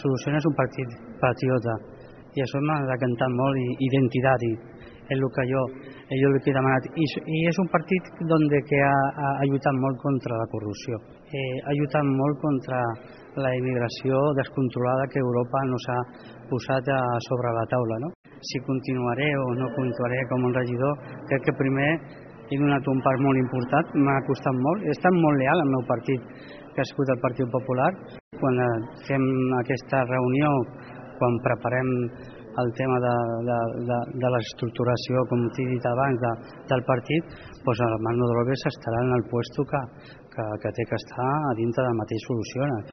Solución és un partit patriota i això m'ha decantat molt, identitat, és el que jo li he demanat. I és un partit que ha lluitat molt contra la corrupció, ha lluitat molt contra la immigració descontrolada que Europa nos ha posat sobre la taula, no? Si continuaré o no continuaré com un regidor, crec que primer he donat un pas molt important, m'ha costat molt, he estat molt leal al meu partit, que ha sigut el Partit Popular. Quan fem aquesta reunió, quan preparem el tema de l'estructuració, com t'he dit abans, del partit, doncs el Magno Dolores estarà en el lloc que té que estar a dintre del mateix Soluciona.